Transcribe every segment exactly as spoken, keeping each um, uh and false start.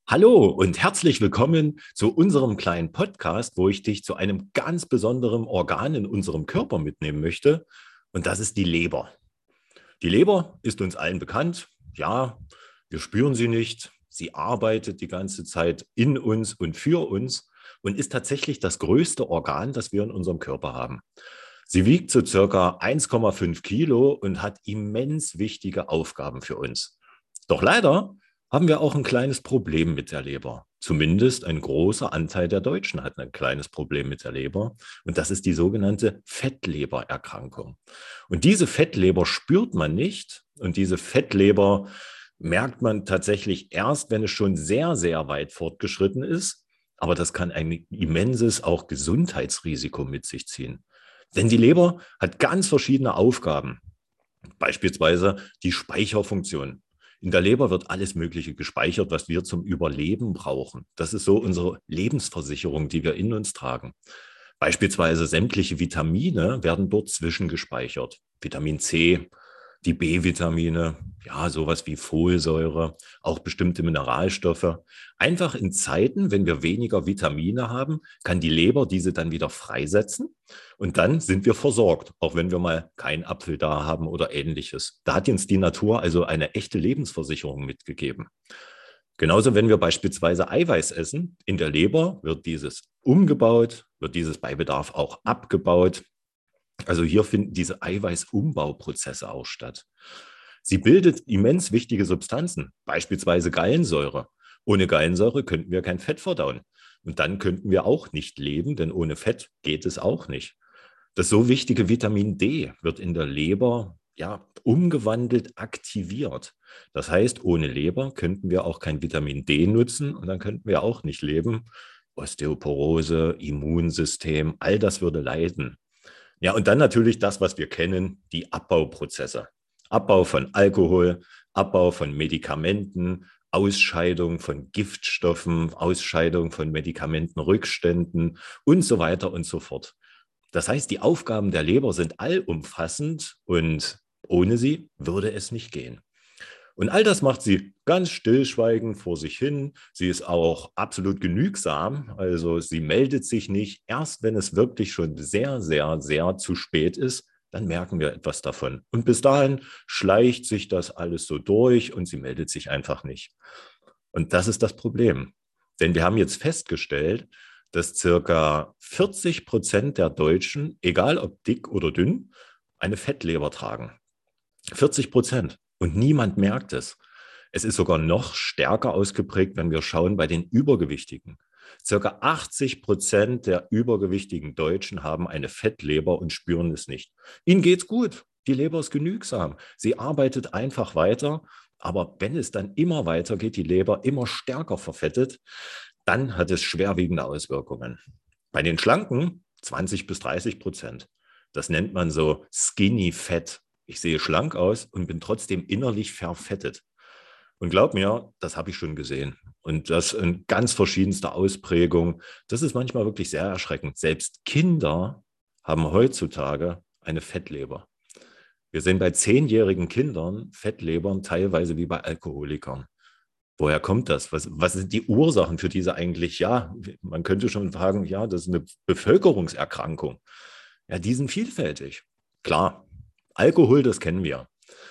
Hallo und herzlich willkommen zu unserem kleinen Podcast, wo ich dich zu einem ganz besonderen Organ in unserem Körper mitnehmen möchte. Und das ist die Leber. Die Leber ist uns allen bekannt. Ja, wir spüren sie nicht. Sie arbeitet die ganze Zeit in uns und für uns und ist tatsächlich das größte Organ, das wir in unserem Körper haben. Sie wiegt so circa eins Komma fünf Kilo und hat immens wichtige Aufgaben für uns. Doch leider haben wir auch ein kleines Problem mit der Leber. Zumindest ein großer Anteil der Deutschen hat ein kleines Problem mit der Leber. Und das ist die sogenannte Fettlebererkrankung. Und diese Fettleber spürt man nicht. Und diese Fettleber merkt man tatsächlich erst, wenn es schon sehr, sehr weit fortgeschritten ist. Aber das kann ein immenses auch Gesundheitsrisiko mit sich ziehen. Denn die Leber hat ganz verschiedene Aufgaben. Beispielsweise die Speicherfunktion. In der Leber wird alles Mögliche gespeichert, was wir zum Überleben brauchen. Das ist so unsere Lebensversicherung, die wir in uns tragen. Beispielsweise sämtliche Vitamine werden dort zwischengespeichert. Vitamin C, die B-Vitamine, ja, sowas wie Folsäure, auch bestimmte Mineralstoffe. Einfach in Zeiten, wenn wir weniger Vitamine haben, kann die Leber diese dann wieder freisetzen und dann sind wir versorgt, auch wenn wir mal keinen Apfel da haben oder ähnliches. Da hat uns die Natur also eine echte Lebensversicherung mitgegeben. Genauso, wenn wir beispielsweise Eiweiß essen, in der Leber wird dieses umgebaut, wird dieses bei Bedarf auch abgebaut. Also hier finden diese Eiweißumbauprozesse auch statt. Sie bildet immens wichtige Substanzen, beispielsweise Gallensäure. Ohne Gallensäure könnten wir kein Fett verdauen. Und dann könnten wir auch nicht leben, denn ohne Fett geht es auch nicht. Das so wichtige Vitamin D wird in der Leber ja, umgewandelt, aktiviert. Das heißt, ohne Leber könnten wir auch kein Vitamin D nutzen und dann könnten wir auch nicht leben. Osteoporose, Immunsystem, all das würde leiden. Ja, und dann natürlich das, was wir kennen, die Abbauprozesse. Abbau von Alkohol, Abbau von Medikamenten, Ausscheidung von Giftstoffen, Ausscheidung von Medikamentenrückständen und so weiter und so fort. Das heißt, die Aufgaben der Leber sind allumfassend und ohne sie würde es nicht gehen. Und all das macht sie ganz stillschweigend vor sich hin. Sie ist auch absolut genügsam. Also sie meldet sich nicht. Erst wenn es wirklich schon sehr, sehr, sehr zu spät ist, dann merken wir etwas davon. Und bis dahin schleicht sich das alles so durch und sie meldet sich einfach nicht. Und das ist das Problem. Denn wir haben jetzt festgestellt, dass circa vierzig Prozent der Deutschen, egal ob dick oder dünn, eine Fettleber tragen. vierzig Prozent. Und niemand merkt es. Es ist sogar noch stärker ausgeprägt, wenn wir schauen bei den Übergewichtigen. Circa achtzig Prozent der übergewichtigen Deutschen haben eine Fettleber und spüren es nicht. Ihnen geht's gut. Die Leber ist genügsam. Sie arbeitet einfach weiter. Aber wenn es dann immer weiter geht, die Leber immer stärker verfettet, dann hat es schwerwiegende Auswirkungen. Bei den Schlanken zwanzig bis dreißig Prozent. Das nennt man so Skinny Fat. Ich sehe schlank aus und bin trotzdem innerlich verfettet. Und glaub mir, das habe ich schon gesehen. Und das in ganz verschiedenster Ausprägung. Das ist manchmal wirklich sehr erschreckend. Selbst Kinder haben heutzutage eine Fettleber. Wir sehen bei zehnjährigen Kindern Fettlebern teilweise wie bei Alkoholikern. Woher kommt das? Was, was sind die Ursachen für diese eigentlich? Ja, man könnte schon fragen, ja, das ist eine Bevölkerungserkrankung. Ja, die sind vielfältig. Klar, Alkohol, das kennen wir.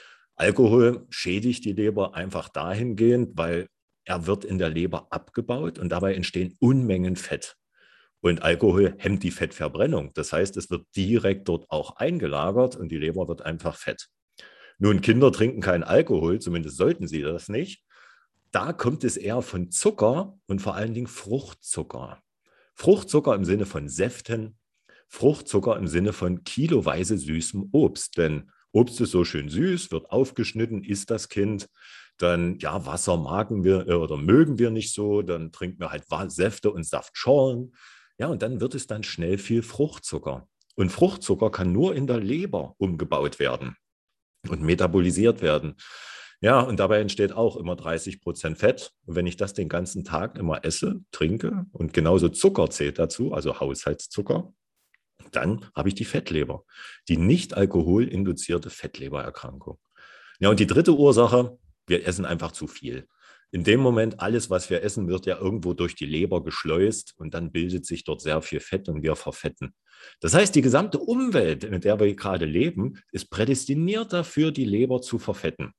Alkohol schädigt die Leber einfach dahingehend, weil er wird in der Leber abgebaut und dabei entstehen Unmengen Fett. Und Alkohol hemmt die Fettverbrennung. Das heißt, es wird direkt dort auch eingelagert und die Leber wird einfach fett. Nun, Kinder trinken keinen Alkohol, zumindest sollten sie das nicht. Da kommt es eher von Zucker und vor allen Dingen Fruchtzucker. Fruchtzucker im Sinne von Säften, Fruchtzucker im Sinne von kiloweise süßem Obst. Denn Obst ist so schön süß, wird aufgeschnitten, isst das Kind. Dann, ja, Wasser magen wir äh, oder mögen wir nicht so. Dann trinken wir halt Säfte und Saftschorlen. Ja, und dann wird es dann schnell viel Fruchtzucker. Und Fruchtzucker kann nur in der Leber umgebaut werden und metabolisiert werden. Ja, und dabei entsteht auch immer dreißig Prozent Fett. Und wenn ich das den ganzen Tag immer esse, trinke und genauso Zucker zählt dazu, also Haushaltszucker, dann habe ich die Fettleber, die nicht alkoholinduzierte Fettlebererkrankung. Ja, und die dritte Ursache, wir essen einfach zu viel. In dem Moment, alles, was wir essen, wird ja irgendwo durch die Leber geschleust und dann bildet sich dort sehr viel Fett und wir verfetten. Das heißt, die gesamte Umwelt, in der wir gerade leben, ist prädestiniert dafür, die Leber zu verfetten.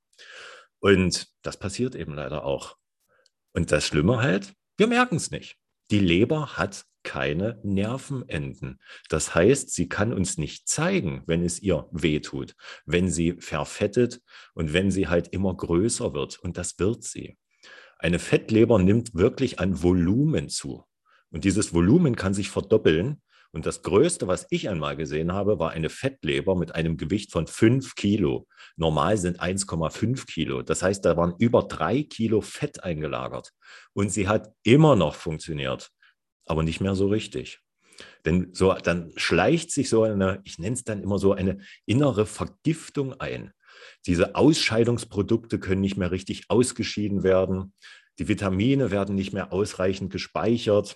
Und das passiert eben leider auch. Und das Schlimme halt, wir merken es nicht. Die Leber hat keine Nervenenden. Das heißt, sie kann uns nicht zeigen, wenn es ihr wehtut, wenn sie verfettet und wenn sie halt immer größer wird. Und das wird sie. Eine Fettleber nimmt wirklich an Volumen zu. Und dieses Volumen kann sich verdoppeln. Und das Größte, was ich einmal gesehen habe, war eine Fettleber mit einem Gewicht von fünf Kilo. Normal sind eins Komma fünf Kilo. Das heißt, da waren über drei Kilo Fett eingelagert. Und sie hat immer noch funktioniert, aber nicht mehr so richtig. Denn so, dann schleicht sich so eine, ich nenne es dann immer so eine innere Vergiftung ein. Diese Ausscheidungsprodukte können nicht mehr richtig ausgeschieden werden. Die Vitamine werden nicht mehr ausreichend gespeichert.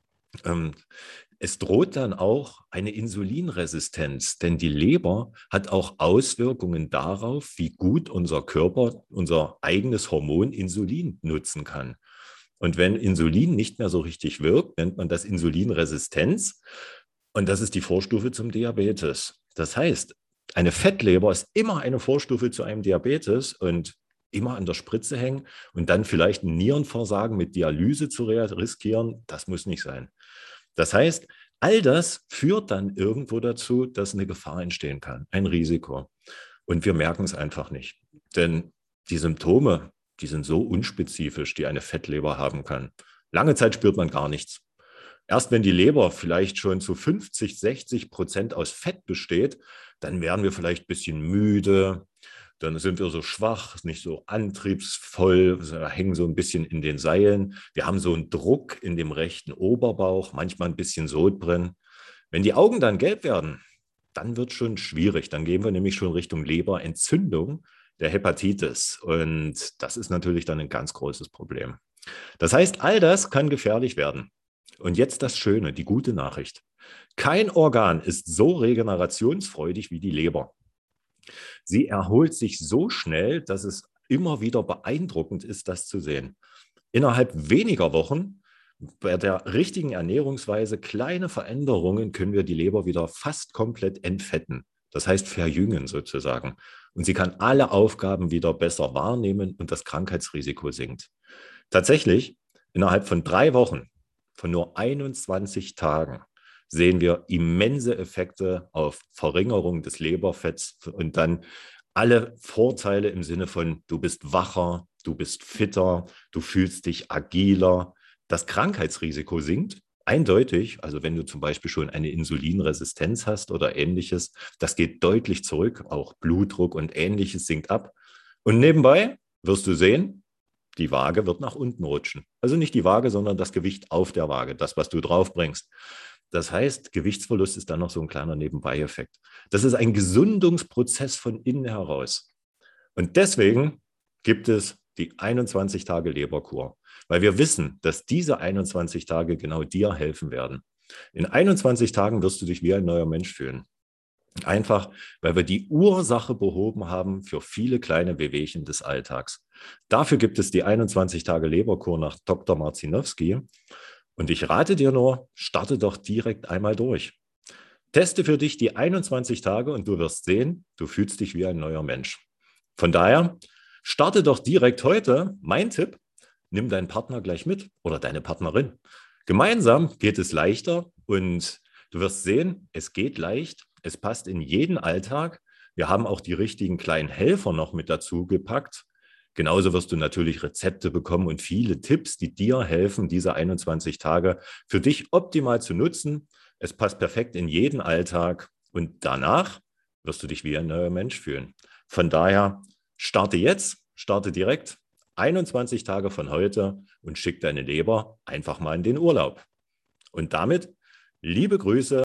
Ähm, Es droht dann auch eine Insulinresistenz, denn die Leber hat auch Auswirkungen darauf, wie gut unser Körper unser eigenes Hormon Insulin nutzen kann. Und wenn Insulin nicht mehr so richtig wirkt, nennt man das Insulinresistenz. Und das ist die Vorstufe zum Diabetes. Das heißt, eine Fettleber ist immer eine Vorstufe zu einem Diabetes und immer an der Spritze hängen und dann vielleicht ein Nierenversagen mit Dialyse zu riskieren, das muss nicht sein. Das heißt, all das führt dann irgendwo dazu, dass eine Gefahr entstehen kann, ein Risiko. Und wir merken es einfach nicht. Denn die Symptome, die sind so unspezifisch, die eine Fettleber haben kann. Lange Zeit spürt man gar nichts. Erst wenn die Leber vielleicht schon zu fünfzig, sechzig Prozent aus Fett besteht, dann werden wir vielleicht ein bisschen müde, dann sind wir so schwach, nicht so antriebsvoll, hängen so ein bisschen in den Seilen. Wir haben so einen Druck in dem rechten Oberbauch, manchmal ein bisschen Sodbrennen. Wenn die Augen dann gelb werden, dann wird es schon schwierig. Dann gehen wir nämlich schon Richtung Leberentzündung der Hepatitis. Und das ist natürlich dann ein ganz großes Problem. Das heißt, all das kann gefährlich werden. Und jetzt das Schöne, die gute Nachricht. Kein Organ ist so regenerationsfreudig wie die Leber. Sie erholt sich so schnell, dass es immer wieder beeindruckend ist, das zu sehen. Innerhalb weniger Wochen, bei der richtigen Ernährungsweise, kleine Veränderungen, können wir die Leber wieder fast komplett entfetten. Das heißt verjüngen sozusagen. Und sie kann alle Aufgaben wieder besser wahrnehmen und das Krankheitsrisiko sinkt. Tatsächlich, innerhalb von drei Wochen, von nur einundzwanzig Tagen, sehen wir immense Effekte auf Verringerung des Leberfetts und dann alle Vorteile im Sinne von, du bist wacher, du bist fitter, du fühlst dich agiler. Das Krankheitsrisiko sinkt eindeutig. Also wenn du zum Beispiel schon eine Insulinresistenz hast oder ähnliches, das geht deutlich zurück. Auch Blutdruck und ähnliches sinkt ab. Und nebenbei wirst du sehen, die Waage wird nach unten rutschen. Also nicht die Waage, sondern das Gewicht auf der Waage, das, was du draufbringst. Das heißt, Gewichtsverlust ist dann noch so ein kleiner Nebenbei-Effekt. Das ist ein Gesundungsprozess von innen heraus. Und deswegen gibt es die einundzwanzig Tage Leberkur, weil wir wissen, dass diese einundzwanzig Tage genau dir helfen werden. In einundzwanzig Tagen wirst du dich wie ein neuer Mensch fühlen. Einfach, weil wir die Ursache behoben haben für viele kleine Wehwehchen des Alltags. Dafür gibt es die einundzwanzig Tage Leberkur nach Doktor Marzinowski. Und ich rate dir nur, starte doch direkt einmal durch. Teste für dich die einundzwanzig Tage und du wirst sehen, du fühlst dich wie ein neuer Mensch. Von daher, starte doch direkt heute. Mein Tipp, nimm deinen Partner gleich mit oder deine Partnerin. Gemeinsam geht es leichter und du wirst sehen, es geht leicht, es passt in jeden Alltag. Wir haben auch die richtigen kleinen Helfer noch mit dazu gepackt. Genauso wirst du natürlich Rezepte bekommen und viele Tipps, die dir helfen, diese einundzwanzig Tage für dich optimal zu nutzen. Es passt perfekt in jeden Alltag und danach wirst du dich wie ein neuer Mensch fühlen. Von daher starte jetzt, starte direkt einundzwanzig Tage von heute und schick deine Leber einfach mal in den Urlaub. Und damit liebe Grüße.